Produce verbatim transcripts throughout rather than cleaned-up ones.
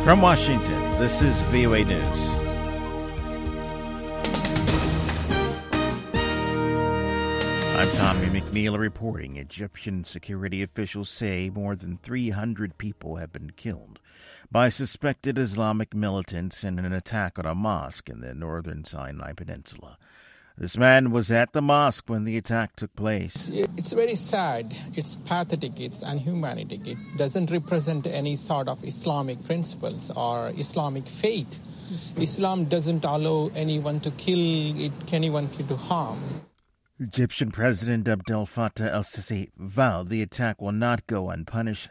From Washington, this is V O A News. I'm Tommy McNeil reporting. Egyptian security officials say more than three hundred people have been killed by suspected Islamic militants in an attack on a mosque in the northern Sinai Peninsula. This man was at the mosque when the attack took place. It's very sad. It's pathetic. It's unhumanitic. It doesn't represent any sort of Islamic principles or Islamic faith. Islam doesn't allow anyone to kill, it, anyone to harm. Egyptian President Abdel Fattah el-Sisi vowed the attack will not go unpunished.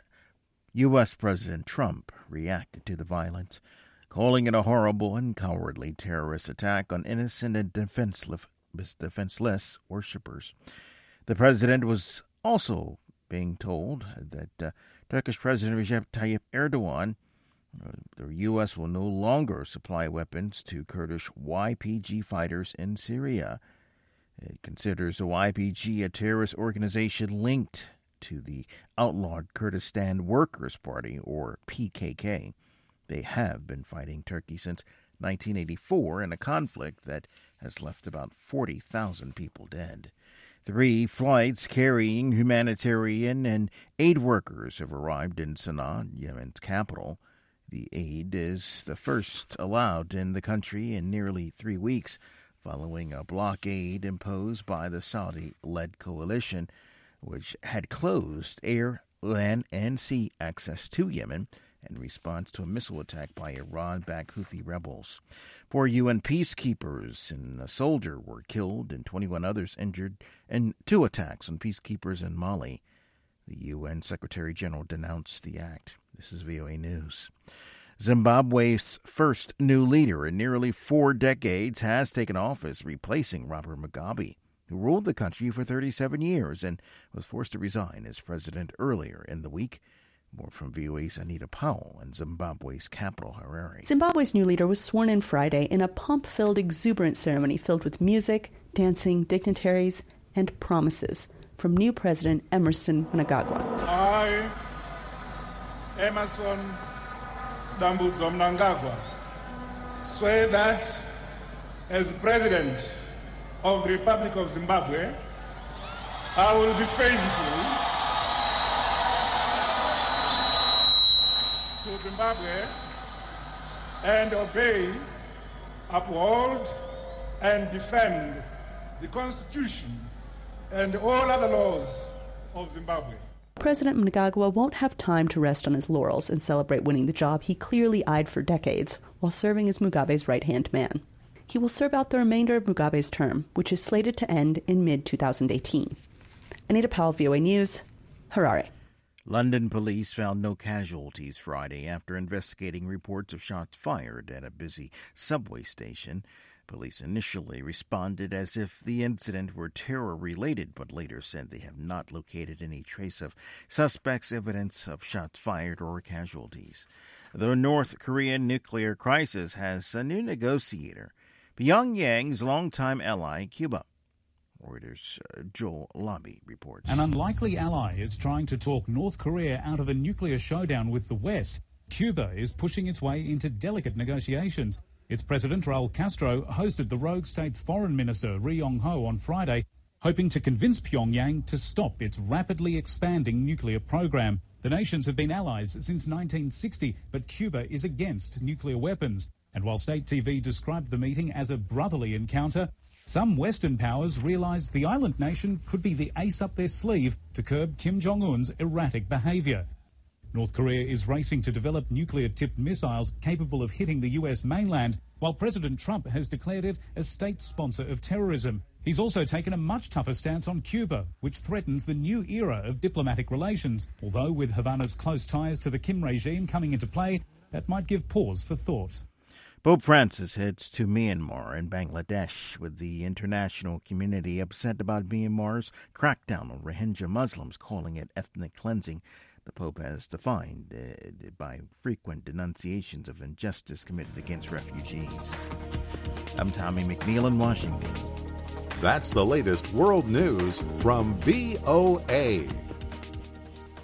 U S. President Trump reacted to the violence, calling it a horrible and cowardly terrorist attack on innocent and defenseless, defenseless worshippers. The president was also being told that uh, Turkish President Recep Tayyip Erdogan, uh, the U S will no longer supply weapons to Kurdish Y P G fighters in Syria. It considers the Y P G a terrorist organization linked to the outlawed Kurdistan Workers' Party, or P K K. They have been fighting Turkey since nineteen eighty-four in a conflict that has left about forty thousand people dead. Three flights carrying humanitarian and aid workers have arrived in Sana'a, Yemen's capital. The aid is the first allowed in the country in nearly three weeks, following a blockade imposed by the Saudi-led coalition, which had closed air, land, and sea access to Yemen in response to a missile attack by Iran-backed Houthi rebels. Four U N peacekeepers and a soldier were killed and twenty-one others injured in two attacks on peacekeepers in Mali. The U N Secretary-General denounced the act. This is V O A News. Zimbabwe's first new leader in nearly four decades has taken office, replacing Robert Mugabe, who ruled the country for thirty-seven years and was forced to resign as president earlier in the week. More from V O A's Anita Powell in Zimbabwe's capital, Harare. Zimbabwe's new leader was sworn in Friday in a pomp-filled, exuberant ceremony filled with music, dancing, dignitaries, and promises from new president Emmerson Mnangagwa. I, Emmerson Dambudzo Mnangagwa, swear that as president of the Republic of Zimbabwe, I will be faithful to Zimbabwe and obey, uphold, and defend the Constitution and all other laws of Zimbabwe. President Mnangagwa won't have time to rest on his laurels and celebrate winning the job he clearly eyed for decades while serving as Mugabe's right-hand man. He will serve out the remainder of Mugabe's term, which is slated to end in mid twenty eighteen. Anita Powell, V O A News, Harare. London police found no casualties Friday after investigating reports of shots fired at a busy subway station. Police initially responded as if the incident were terror-related, but later said they have not located any trace of suspects, evidence of shots fired, or casualties. The North Korean nuclear crisis has a new negotiator, Pyongyang's longtime ally, Cuba. Reuters' uh, Joel Lobby reports. An unlikely ally is trying to talk North Korea out of a nuclear showdown with the West. Cuba is pushing its way into delicate negotiations. Its president, Raul Castro, hosted the rogue state's foreign minister, Ri Yong-ho, on Friday, hoping to convince Pyongyang to stop its rapidly expanding nuclear program. The nations have been allies since nineteen sixty, but Cuba is against nuclear weapons. And while state T V described the meeting as a brotherly encounter, some Western powers realised the island nation could be the ace up their sleeve to curb Kim Jong-un's erratic behaviour. North Korea is racing to develop nuclear-tipped missiles capable of hitting the U S mainland, while President Trump has declared it a state sponsor of terrorism. He's also taken a much tougher stance on Cuba, which threatens the new era of diplomatic relations, although with Havana's close ties to the Kim regime coming into play, that might give pause for thought. Pope Francis heads to Myanmar and Bangladesh, with the international community upset about Myanmar's crackdown on Rohingya Muslims, calling it ethnic cleansing. The Pope has defined uh, by frequent denunciations of injustice committed against refugees. I'm Tommy McNeil in Washington. That's the latest world news from V O A.